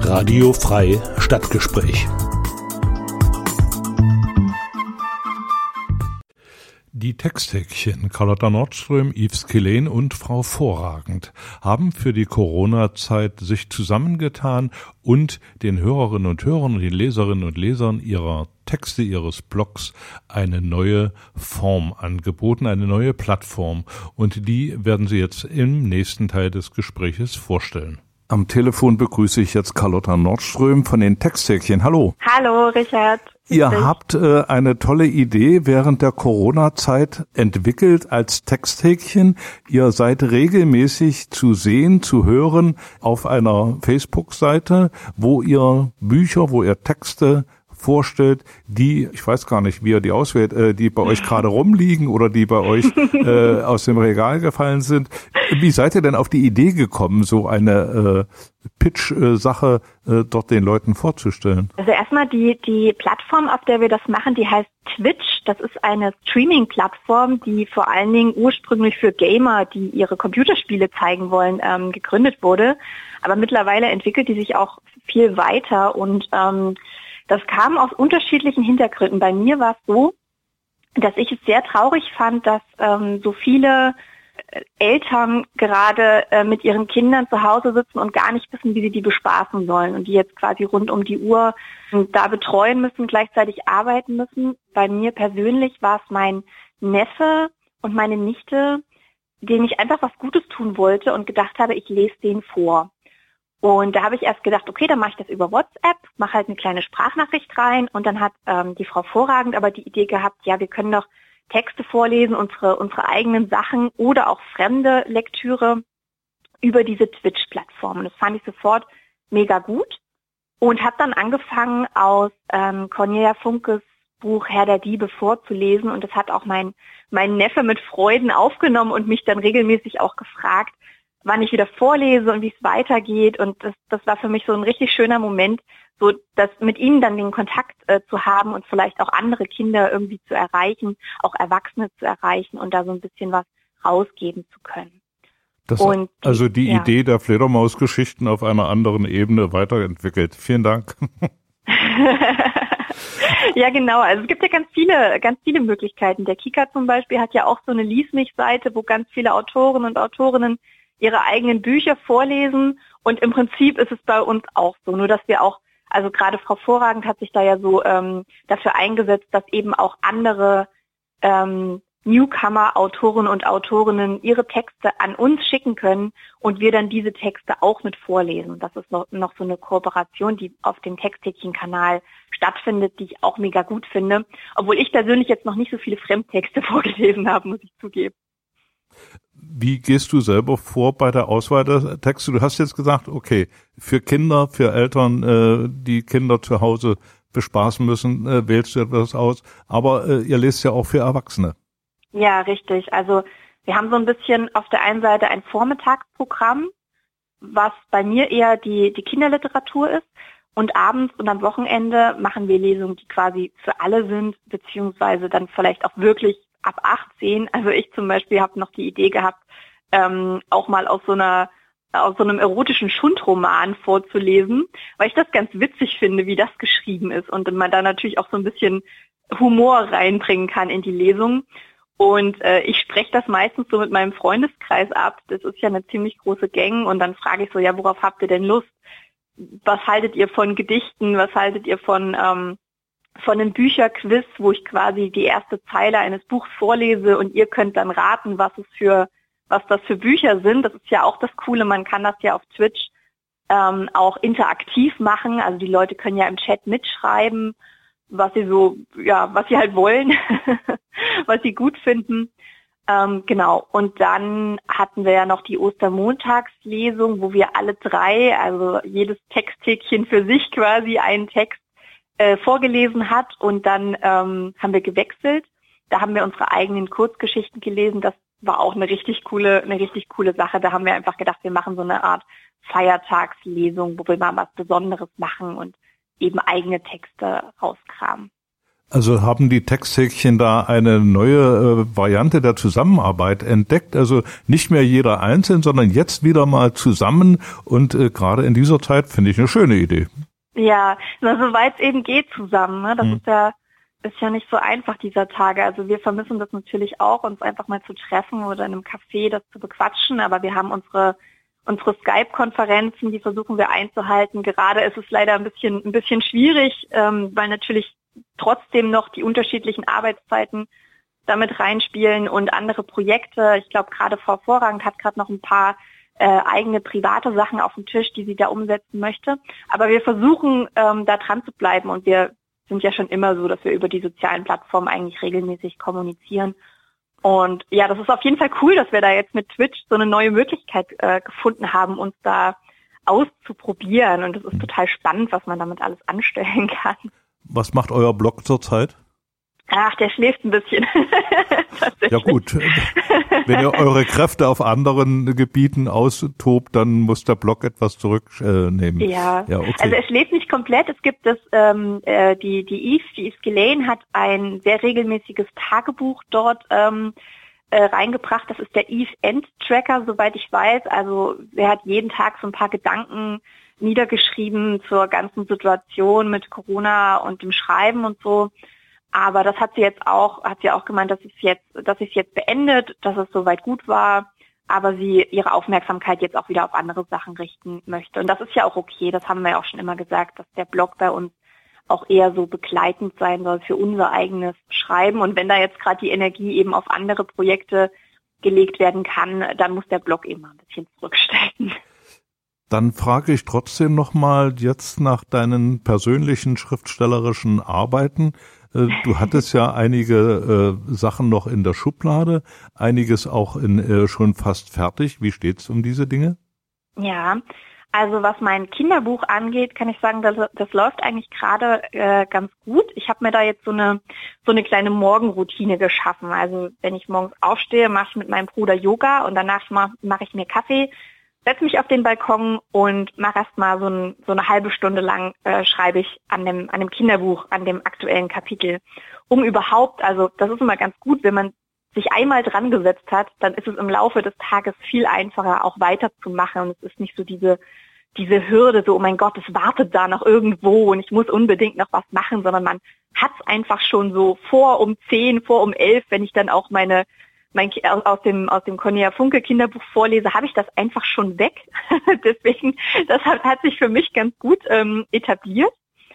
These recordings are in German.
Radio Frei Stadtgespräch. Die Texthäkchen Carlotta Nordström, Yves Killén und Frau Vorragend haben für die Corona-Zeit sich zusammengetan und den Hörerinnen und Hörern und den Leserinnen und Lesern ihrer Texte, ihres Blogs eine neue Form angeboten, eine neue Plattform. Und die werden Sie jetzt im nächsten Teil des Gespräches vorstellen. Am Telefon begrüße ich jetzt Carlotta Nordström von den Texthäkchen. Hallo. Hallo, Richard. Ihr habt eine tolle Idee während der Corona-Zeit entwickelt als Texthäkchen. Ihr seid regelmäßig zu sehen, zu hören auf einer Facebook-Seite, wo ihr Bücher, wo ihr Texte vorstellt, die, ich weiß gar nicht, wie ihr die auswählt, die bei euch gerade rumliegen oder die bei euch aus dem Regal gefallen sind. Wie seid ihr denn auf die Idee gekommen, so eine Pitch-Sache dort den Leuten vorzustellen? Also erstmal die Plattform, auf der wir das machen, die heißt Twitch. Das ist eine Streaming-Plattform, die vor allen Dingen ursprünglich für Gamer, die ihre Computerspiele zeigen wollen, gegründet wurde. Aber mittlerweile entwickelt die sich auch viel weiter und das kam aus unterschiedlichen Hintergründen. Bei mir war es so, dass ich es sehr traurig fand, dass so viele Eltern gerade mit ihren Kindern zu Hause sitzen und gar nicht wissen, wie sie die bespaßen sollen und die jetzt quasi rund um die Uhr da betreuen müssen, gleichzeitig arbeiten müssen. Bei mir persönlich war es mein Neffe und meine Nichte, denen ich einfach was Gutes tun wollte und gedacht habe, ich lese denen vor. Und da habe ich erst gedacht, okay, dann mache ich das über WhatsApp, mache halt eine kleine Sprachnachricht rein und dann hat die Frau Vorragend aber die Idee gehabt, ja, wir können doch Texte vorlesen, unsere eigenen Sachen oder auch fremde Lektüre über diese Twitch-Plattform. Und das fand ich sofort mega gut und habe dann angefangen, aus Cornelia Funkes Buch Herr der Diebe vorzulesen und das hat auch mein Neffe mit Freuden aufgenommen und mich dann regelmäßig auch gefragt, wann ich wieder vorlese und wie es weitergeht. Und das war für mich so ein richtig schöner Moment, so das mit ihnen dann den Kontakt zu haben und vielleicht auch andere Kinder irgendwie zu erreichen, auch Erwachsene zu erreichen und da so ein bisschen was rausgeben zu können. Also die Idee der Fledermausgeschichten auf einer anderen Ebene weiterentwickelt. Vielen Dank. Ja, genau. Also es gibt ja ganz viele Möglichkeiten. Der Kika zum Beispiel hat ja auch so eine Lies mich-Seite, wo ganz viele Autoren und Autorinnen ihre eigenen Bücher vorlesen und im Prinzip ist es bei uns auch so, nur dass wir auch, also gerade Frau Vorragend hat sich da ja so dafür eingesetzt, dass eben auch andere Newcomer-Autoren und Autorinnen ihre Texte an uns schicken können und wir dann diese Texte auch mit vorlesen. Das ist noch so eine Kooperation, die auf dem Texthäkchen-Kanal stattfindet, die ich auch mega gut finde, obwohl ich persönlich jetzt noch nicht so viele Fremdtexte vorgelesen habe, muss ich zugeben. Wie gehst du selber vor bei der Auswahl der Texte? Du hast jetzt gesagt, okay, für Kinder, für Eltern, die Kinder zu Hause bespaßen müssen, wählst du etwas aus. Aber ihr lest ja auch für Erwachsene. Ja, richtig. Also wir haben so ein bisschen auf der einen Seite ein Vormittagsprogramm, was bei mir eher die Kinderliteratur ist. Und abends und am Wochenende machen wir Lesungen, die quasi für alle sind, beziehungsweise dann vielleicht auch wirklich ab 18. Also ich zum Beispiel habe noch die Idee gehabt, auch mal aus so einem erotischen Schundroman vorzulesen, weil ich das ganz witzig finde, wie das geschrieben ist und man da natürlich auch so ein bisschen Humor reinbringen kann in die Lesung. Und ich spreche das meistens so mit meinem Freundeskreis ab. Das ist ja eine ziemlich große Gang und dann frage ich so, ja, worauf habt ihr denn Lust? Was haltet ihr von Gedichten? Was haltet ihr von einem Bücherquiz, wo ich quasi die erste Zeile eines Buchs vorlese und ihr könnt dann raten, was das für Bücher sind. Das ist ja auch das Coole, man kann das ja auf Twitch auch interaktiv machen. Also die Leute können ja im Chat mitschreiben, was sie halt wollen, was sie gut finden. Genau. Und dann hatten wir ja noch die Ostermontagslesung, wo wir alle drei, also jedes Texthäkchen für sich quasi einen Text vorgelesen hat und dann haben wir gewechselt. Da haben wir unsere eigenen Kurzgeschichten gelesen. Das war auch eine richtig coole Sache. Da haben wir einfach gedacht, wir machen so eine Art Feiertagslesung, wo wir mal was Besonderes machen und eben eigene Texte rauskramen. Also haben die Texthäkchen da eine neue Variante der Zusammenarbeit entdeckt? Also nicht mehr jeder einzeln, sondern jetzt wieder mal zusammen und gerade in dieser Zeit finde ich eine schöne Idee. Ja, soweit es eben geht zusammen. Ne? Das ist ja nicht so einfach dieser Tage. Also wir vermissen das natürlich auch, uns einfach mal zu treffen oder in einem Café das zu bequatschen. Aber wir haben unsere Skype-Konferenzen, die versuchen wir einzuhalten. Gerade ist es leider ein bisschen schwierig, weil natürlich trotzdem noch die unterschiedlichen Arbeitszeiten damit reinspielen und andere Projekte. Ich glaube, gerade Frau Vorrang hat gerade noch ein paar eigene private Sachen auf dem Tisch, die sie da umsetzen möchte. Aber wir versuchen, da dran zu bleiben und wir sind ja schon immer so, dass wir über die sozialen Plattformen eigentlich regelmäßig kommunizieren. Und ja, das ist auf jeden Fall cool, dass wir da jetzt mit Twitch so eine neue Möglichkeit gefunden haben, uns da auszuprobieren. Und es ist total spannend, was man damit alles anstellen kann. Was macht euer Blog zurzeit? Ach, der schläft ein bisschen. Ja gut, wenn ihr eure Kräfte auf anderen Gebieten austobt, dann muss der Blog etwas zurücknehmen. Ja, okay. Also er schläft nicht komplett. Es gibt die Yves Gelane hat ein sehr regelmäßiges Tagebuch dort reingebracht. Das ist der Yves End Tracker, soweit ich weiß. Also er hat jeden Tag so ein paar Gedanken niedergeschrieben zur ganzen Situation mit Corona und dem Schreiben und so. Aber das hat sie auch gemeint, dass sie es jetzt beendet, dass es soweit gut war, aber sie ihre Aufmerksamkeit jetzt auch wieder auf andere Sachen richten möchte. Und das ist ja auch okay, das haben wir ja auch schon immer gesagt, dass der Blog bei uns auch eher so begleitend sein soll für unser eigenes Schreiben. Und wenn da jetzt gerade die Energie eben auf andere Projekte gelegt werden kann, dann muss der Blog eben mal ein bisschen zurückstecken. Dann frage ich trotzdem nochmal jetzt nach deinen persönlichen schriftstellerischen Arbeiten. Du hattest ja einige Sachen noch in der Schublade, einiges auch schon fast fertig. Wie steht's um diese Dinge? Ja, also was mein Kinderbuch angeht, kann ich sagen, das läuft eigentlich gerade ganz gut. Ich habe mir da jetzt so eine kleine Morgenroutine geschaffen. Also wenn ich morgens aufstehe, mache ich mit meinem Bruder Yoga und danach mache ich mir Kaffee, setze mich auf den Balkon und mache erstmal so eine halbe Stunde lang schreibe ich an dem Kinderbuch, an dem aktuellen Kapitel. Um überhaupt, also das ist immer ganz gut, wenn man sich einmal dran gesetzt hat, dann ist es im Laufe des Tages viel einfacher, auch weiterzumachen. Und es ist nicht so diese Hürde, so, oh mein Gott, es wartet da noch irgendwo und ich muss unbedingt noch was machen, sondern man hat es einfach schon so vor um 10, vor um 11, wenn ich dann auch aus dem Cornelia Funke Kinderbuch vorlese, habe ich das einfach schon weg. Deswegen, das hat sich für mich ganz gut etabliert.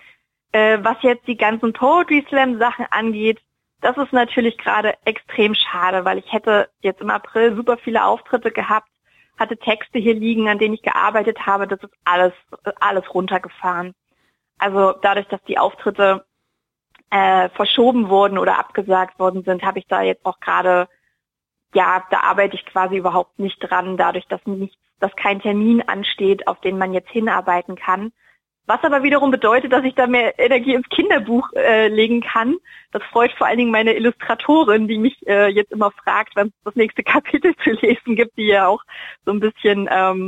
Was jetzt die ganzen Poetry Slam Sachen angeht, das ist natürlich gerade extrem schade, weil ich hätte jetzt im April super viele Auftritte gehabt, hatte Texte hier liegen, an denen ich gearbeitet habe. Das ist alles runtergefahren. Also dadurch, dass die Auftritte verschoben wurden oder abgesagt worden sind, habe ich da jetzt auch gerade, ja, da arbeite ich quasi überhaupt nicht dran, dadurch, dass kein Termin ansteht, auf den man jetzt hinarbeiten kann. Was aber wiederum bedeutet, dass ich da mehr Energie ins Kinderbuch legen kann. Das freut vor allen Dingen meine Illustratorin, die mich jetzt immer fragt, wann es das nächste Kapitel zu lesen gibt, die ja auch so ein bisschen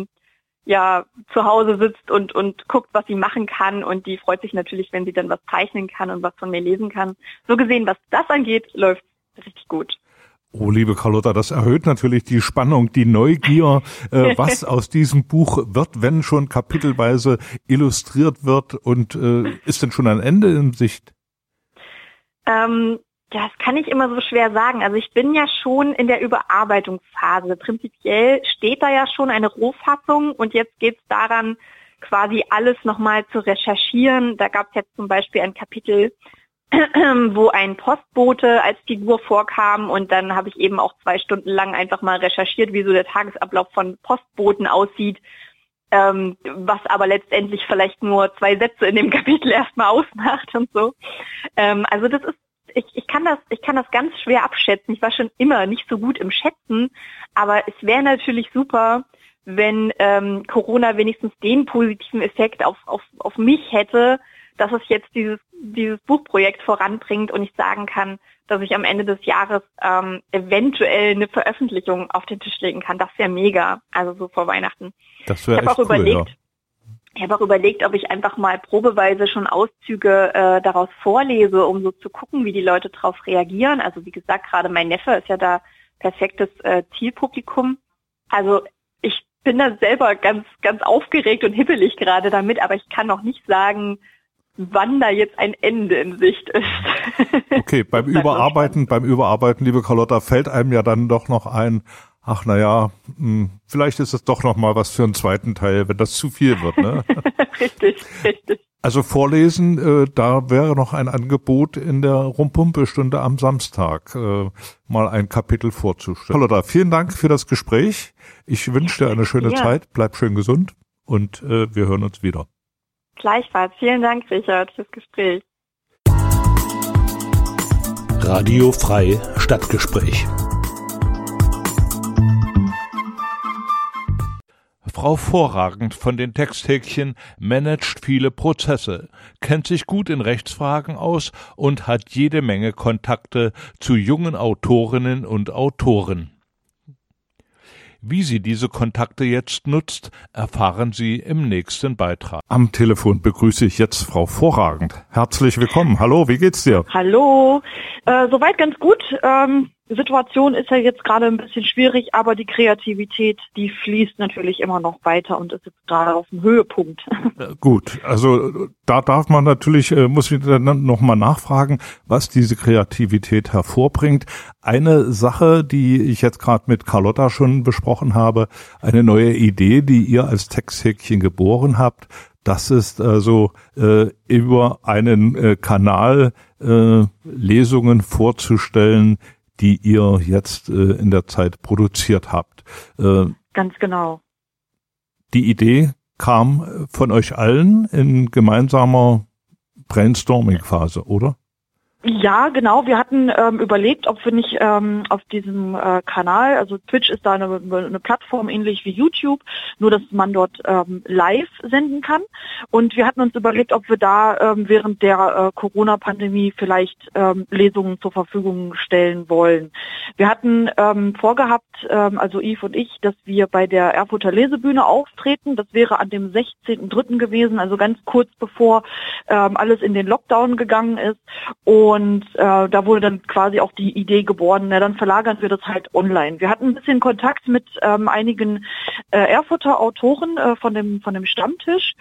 zu Hause sitzt und guckt, was sie machen kann. Und die freut sich natürlich, wenn sie dann was zeichnen kann und was von mir lesen kann. So gesehen, was das angeht, läuft richtig gut. Oh, liebe Carlotta, das erhöht natürlich die Spannung, die Neugier, was aus diesem Buch wird, wenn schon kapitelweise illustriert wird. Und ist denn schon ein Ende in Sicht? Das kann ich immer so schwer sagen. Also ich bin ja schon in der Überarbeitungsphase. Prinzipiell steht da ja schon eine Rohfassung und jetzt geht es daran, quasi alles nochmal zu recherchieren. Da gab es jetzt zum Beispiel ein Kapitel, wo ein Postbote als Figur vorkam und dann habe ich eben auch 2 Stunden lang einfach mal recherchiert, wie so der Tagesablauf von Postboten aussieht, was aber letztendlich vielleicht nur 2 Sätze in dem Kapitel erstmal ausmacht und so. Also das ist, ich kann das ganz schwer abschätzen. Ich war schon immer nicht so gut im Schätzen, aber es wäre natürlich super, wenn Corona wenigstens den positiven Effekt auf mich hätte, dass es jetzt dieses Buchprojekt voranbringt und ich sagen kann, dass ich am Ende des Jahres eventuell eine Veröffentlichung auf den Tisch legen kann. Das wäre mega, also so vor Weihnachten. Das wäre echt cool, überlegt, habe auch überlegt, ob ich einfach mal probeweise schon Auszüge daraus vorlese, um so zu gucken, wie die Leute darauf reagieren. Also wie gesagt, gerade mein Neffe ist ja da perfektes Zielpublikum. Also ich bin da selber ganz, ganz aufgeregt und hibbelig gerade damit, aber ich kann noch nicht sagen, wann da jetzt ein Ende in Sicht ist. Okay, beim Überarbeiten, liebe Carlotta, fällt einem ja dann doch noch ein, ach naja, vielleicht ist es doch noch mal was für einen zweiten Teil, wenn das zu viel wird, ne? Richtig. Also vorlesen, da wäre noch ein Angebot in der Rumpumpelstunde am Samstag, mal ein Kapitel vorzustellen. Carlotta, vielen Dank für das Gespräch. Ich wünsche dir eine schöne Zeit, bleib schön gesund und wir hören uns wieder. Gleichfalls. Vielen Dank, Richard, fürs Gespräch. Radio Frei Stadtgespräch. Frau Vorragend von den Texthäkchen managt viele Prozesse, kennt sich gut in Rechtsfragen aus und hat jede Menge Kontakte zu jungen Autorinnen und Autoren. Wie sie diese Kontakte jetzt nutzt, erfahren Sie im nächsten Beitrag. Am Telefon begrüße ich jetzt Frau Vorragend. Herzlich willkommen. Hallo, wie geht's dir? Hallo, soweit ganz gut. Die Situation ist ja jetzt gerade ein bisschen schwierig, aber die Kreativität, die fließt natürlich immer noch weiter und ist jetzt gerade auf dem Höhepunkt. Gut, also da darf man natürlich, muss ich dann nochmal nachfragen, was diese Kreativität hervorbringt. Eine Sache, die ich jetzt gerade mit Carlotta schon besprochen habe, eine neue Idee, die ihr als Texthäkchen geboren habt, das ist also über einen Kanal Lesungen vorzustellen, die ihr jetzt in der Zeit produziert habt. Ganz genau. Die Idee kam von euch allen in gemeinsamer Brainstorming-Phase, oder? Ja, genau. Wir hatten überlegt, ob wir nicht auf diesem Kanal, also Twitch ist da eine Plattform ähnlich wie YouTube, nur dass man dort live senden kann. Und wir hatten uns überlegt, ob wir da während der Corona-Pandemie vielleicht Lesungen zur Verfügung stellen wollen. Wir hatten vorgehabt, also Yves und ich, dass wir bei der Erfurter Lesebühne auftreten. Das wäre an dem 16.03. gewesen, also ganz kurz bevor alles in den Lockdown gegangen ist. Und da wurde dann quasi auch die Idee geboren, dann verlagern wir das halt online. Wir hatten ein bisschen Kontakt mit einigen Erfurter Autoren von dem Stammtisch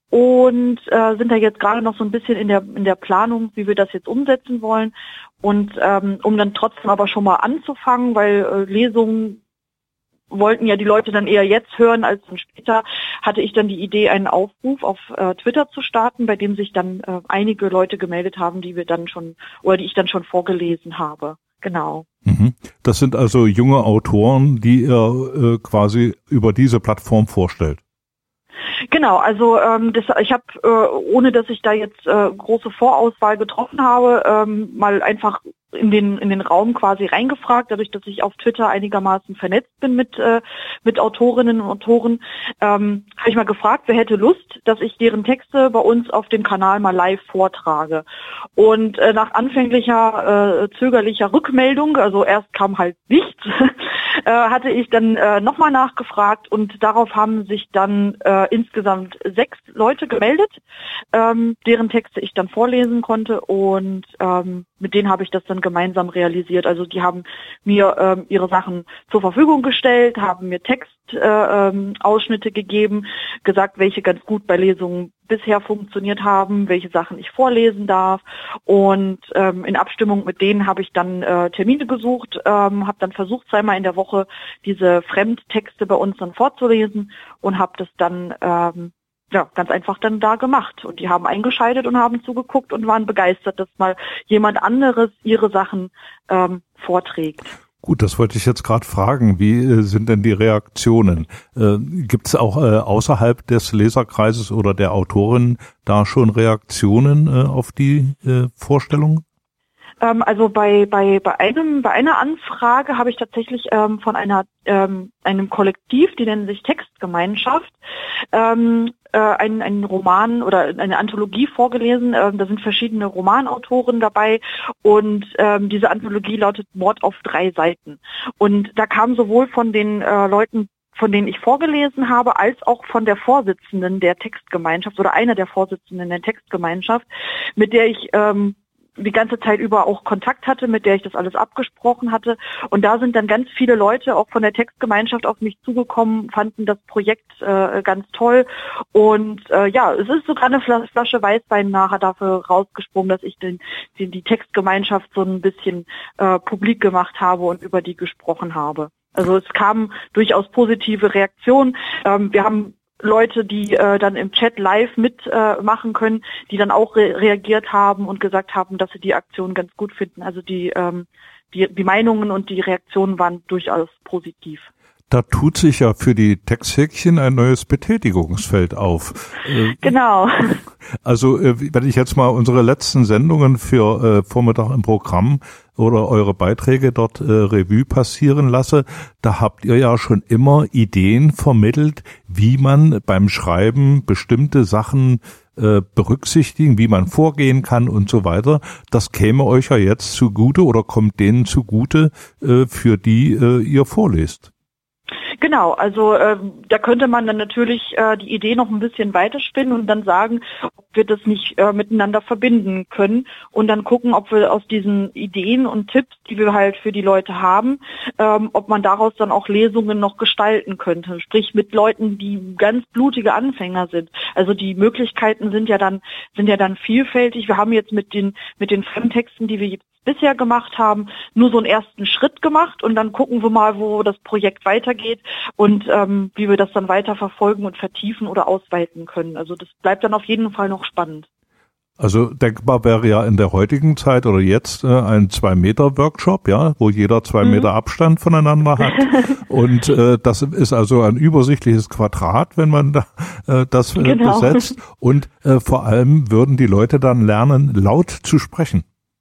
und sind da jetzt gerade noch so ein bisschen in der Planung, wie wir das jetzt umsetzen wollen. Und um dann trotzdem aber schon mal anzufangen, weil Lesungen wollten ja die Leute dann eher jetzt hören als dann später, hatte ich dann die Idee, einen Aufruf auf Twitter zu starten, bei dem sich dann einige Leute gemeldet haben, die ich dann schon vorgelesen habe. Genau. Das sind also junge Autoren, die ihr quasi über diese Plattform vorstellt. Genau, also ich habe, ohne dass ich da jetzt große Vorauswahl getroffen habe, mal einfach in den Raum quasi reingefragt, dadurch, dass ich auf Twitter einigermaßen vernetzt bin mit Autorinnen und Autoren, habe ich mal gefragt, wer hätte Lust, dass ich deren Texte bei uns auf dem Kanal mal live vortrage. Und nach anfänglicher zögerlicher Rückmeldung, also erst kam halt nichts, hatte ich dann nochmal nachgefragt und darauf haben sich dann insgesamt 6 Leute gemeldet, deren Texte ich dann vorlesen konnte und mit denen habe ich das dann gemeinsam realisiert. Also die haben mir ihre Sachen zur Verfügung gestellt, haben mir Textausschnitte gegeben, gesagt, welche ganz gut bei Lesungen bisher funktioniert haben, welche Sachen ich vorlesen darf. Und in Abstimmung mit denen habe ich dann Termine gesucht, habe dann versucht, zweimal in der Woche diese Fremdtexte bei uns dann vorzulesen und habe das dann ganz einfach dann da gemacht. Und die haben eingeschaltet und haben zugeguckt und waren begeistert, dass mal jemand anderes ihre Sachen vorträgt. Gut, das wollte ich jetzt gerade fragen. Wie sind denn die Reaktionen? Gibt es auch außerhalb des Leserkreises oder der Autorin da schon Reaktionen auf die Vorstellung? Also bei einer Anfrage habe ich tatsächlich von einem Kollektiv, die nennen sich Textgemeinschaft, einen Roman oder eine Anthologie vorgelesen. Da sind verschiedene Romanautoren dabei und diese Anthologie lautet Mord auf 3 Seiten. Und da kam sowohl von den Leuten von denen ich vorgelesen habe, als auch von der Vorsitzenden der Textgemeinschaft oder einer der Vorsitzenden der Textgemeinschaft, mit der ich die ganze Zeit über auch Kontakt hatte, mit der ich das alles abgesprochen hatte. Und da sind dann ganz viele Leute auch von der Textgemeinschaft auf mich zugekommen, fanden das Projekt ganz toll. Und es ist sogar eine Flasche Weißwein nachher dafür rausgesprungen, dass ich die Textgemeinschaft so ein bisschen publik gemacht habe und über die gesprochen habe. Also es kamen durchaus positive Reaktionen. Wir haben Leute, die dann im Chat live mitmachen können, die dann auch reagiert haben und gesagt haben, dass sie die Aktion ganz gut finden. Also die Meinungen und die Reaktionen waren durchaus positiv. Da tut sich ja für die Texthäkchen ein neues Betätigungsfeld auf. Genau. Also wenn ich jetzt mal unsere letzten Sendungen für Vormittag im Programm oder eure Beiträge dort Revue passieren lasse, da habt ihr ja schon immer Ideen vermittelt, wie man beim Schreiben bestimmte Sachen berücksichtigen, wie man vorgehen kann und so weiter. Das käme euch ja jetzt zugute oder kommt denen zugute, für die ihr vorlest. Genau, also da könnte man dann natürlich die Idee noch ein bisschen weiterspinnen und dann sagen, ob wir das nicht miteinander verbinden können und dann gucken, ob wir aus diesen Ideen und Tipps, die wir halt für die Leute haben, ob man daraus dann auch Lesungen noch gestalten könnte. Sprich mit Leuten, die ganz blutige Anfänger sind. Also die Möglichkeiten sind ja dann vielfältig. Wir haben jetzt mit den Fremdtexten, die wir jetzt bisher gemacht haben, nur so einen ersten Schritt gemacht und dann gucken wir mal, wo das Projekt weitergeht und wie wir das dann weiter verfolgen und vertiefen oder ausweiten können. Also das bleibt dann auf jeden Fall noch spannend. Also denkbar wäre ja in der heutigen Zeit oder jetzt ein 2-Meter-Workshop, ja, wo jeder 2 Meter Abstand voneinander hat. Und das ist also ein übersichtliches Quadrat, wenn man da das besetzt. Und vor allem würden die Leute dann lernen, laut zu sprechen.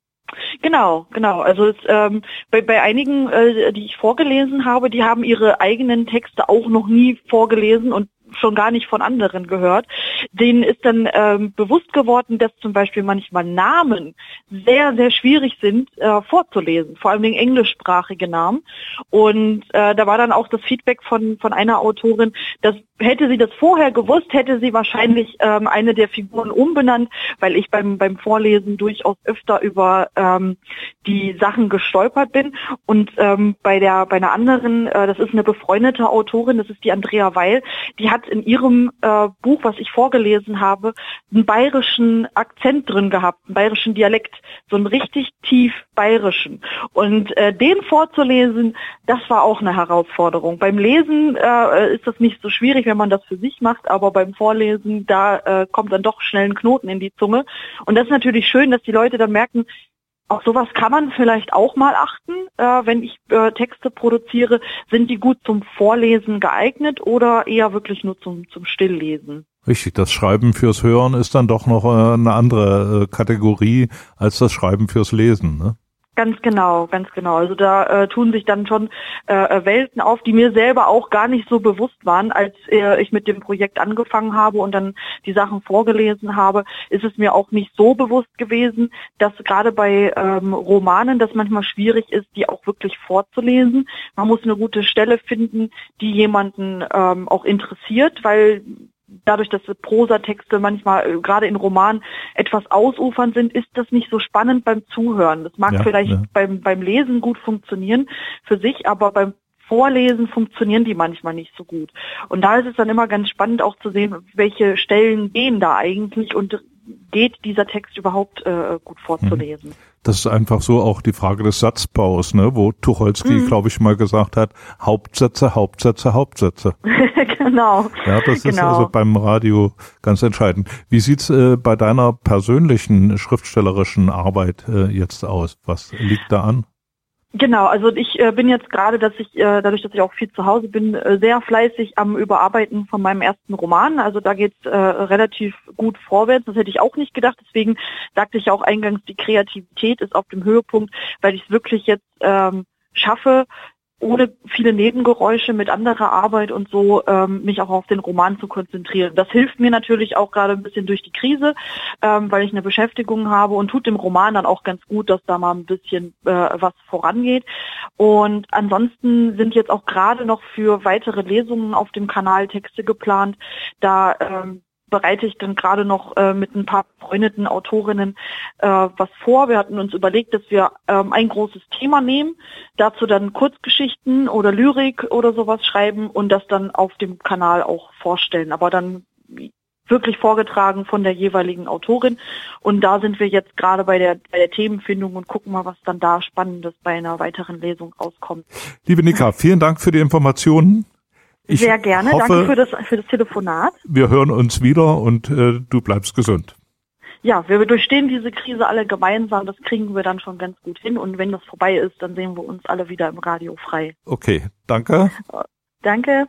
Genau. Also bei einigen, die ich vorgelesen habe, die haben ihre eigenen Texte auch noch nie vorgelesen und schon gar nicht von anderen gehört. Denen ist dann bewusst geworden, dass zum Beispiel manchmal Namen sehr, sehr schwierig sind vorzulesen, vor allem englischsprachige Namen. Und da war dann auch das Feedback von einer Autorin, dass hätte sie das vorher gewusst, hätte sie wahrscheinlich eine der Figuren umbenannt, weil ich beim Vorlesen durchaus öfter über die Sachen gestolpert bin. Und bei einer anderen, das ist eine befreundete Autorin, das ist die Andrea Weil, die hat in ihrem Buch, was ich vorgelesen habe, einen bayerischen Akzent drin gehabt, einen bayerischen Dialekt, so einen richtig tief bayerischen. Und den vorzulesen, das war auch eine Herausforderung. Beim Lesen ist das nicht so schwierig, wenn man das für sich macht, aber beim Vorlesen, da kommt dann doch schnell ein Knoten in die Zunge. Und das ist natürlich schön, dass die Leute dann merken, auf sowas kann man vielleicht auch mal achten, wenn ich Texte produziere. Sind die gut zum Vorlesen geeignet oder eher wirklich nur zum Stilllesen? Richtig, das Schreiben fürs Hören ist dann doch noch eine andere Kategorie als das Schreiben fürs Lesen, ne? Ganz genau. Also da tun sich dann schon Welten auf, die mir selber auch gar nicht so bewusst waren, als ich mit dem Projekt angefangen habe und dann die Sachen vorgelesen habe, ist es mir auch nicht so bewusst gewesen, dass gerade bei Romanen das manchmal schwierig ist, die auch wirklich vorzulesen. Man muss eine gute Stelle finden, die jemanden auch interessiert, weil dadurch, dass Prosatexte manchmal gerade in Romanen etwas ausufernd sind, ist das nicht so spannend beim Zuhören. Das mag vielleicht beim Lesen gut funktionieren für sich, aber beim Vorlesen funktionieren die manchmal nicht so gut. Und da ist es dann immer ganz spannend auch zu sehen, welche Stellen gehen da eigentlich und geht dieser Text überhaupt gut vorzulesen. Das ist einfach so auch die Frage des Satzbaus, ne, wo Tucholsky, glaube ich, mal gesagt hat, Hauptsätze. Genau. Ja, das ist also beim Radio ganz entscheidend. Wie sieht's bei deiner persönlichen schriftstellerischen Arbeit jetzt aus? Was liegt da an? Genau, also ich bin jetzt gerade, dadurch, dass ich auch viel zu Hause bin, sehr fleißig am Überarbeiten von meinem ersten Roman. Also da geht's relativ gut vorwärts. Das hätte ich auch nicht gedacht. Deswegen sagte ich auch eingangs, die Kreativität ist auf dem Höhepunkt, weil ich es wirklich jetzt schaffe, ohne viele Nebengeräusche mit anderer Arbeit und so mich auch auf den Roman zu konzentrieren. Das hilft mir natürlich auch gerade ein bisschen durch die Krise, weil ich eine Beschäftigung habe und tut dem Roman dann auch ganz gut, dass da mal ein bisschen was vorangeht. Und ansonsten sind jetzt auch gerade noch für weitere Lesungen auf dem Kanal Texte geplant. Da bereite ich dann gerade noch mit ein paar befreundeten Autorinnen was vor. Wir hatten uns überlegt, dass wir ein großes Thema nehmen, dazu dann Kurzgeschichten oder Lyrik oder sowas schreiben und das dann auf dem Kanal auch vorstellen. Aber dann wirklich vorgetragen von der jeweiligen Autorin. Und da sind wir jetzt gerade bei der Themenfindung und gucken mal, was dann da Spannendes bei einer weiteren Lesung rauskommt. Liebe Nika, vielen Dank für die Informationen. Sehr gerne, danke für das Telefonat. Wir hören uns wieder und du bleibst gesund. Ja, wir durchstehen diese Krise alle gemeinsam, das kriegen wir dann schon ganz gut hin und wenn das vorbei ist, dann sehen wir uns alle wieder im Radio frei. Okay, danke. Danke.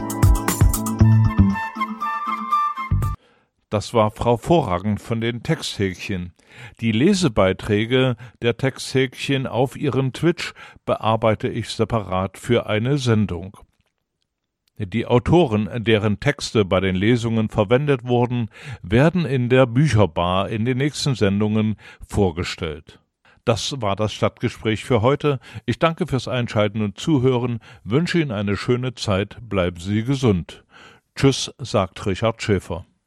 Das war Frau Vorragend von den Texthäkchen. Die Lesebeiträge der Texthäkchen auf ihren Twitch bearbeite ich separat für eine Sendung. Die Autoren, deren Texte bei den Lesungen verwendet wurden, werden in der Bücherbar in den nächsten Sendungen vorgestellt. Das war das Stadtgespräch für heute. Ich danke fürs Einschalten und Zuhören, wünsche Ihnen eine schöne Zeit, bleiben Sie gesund. Tschüss, sagt Richard Schäfer.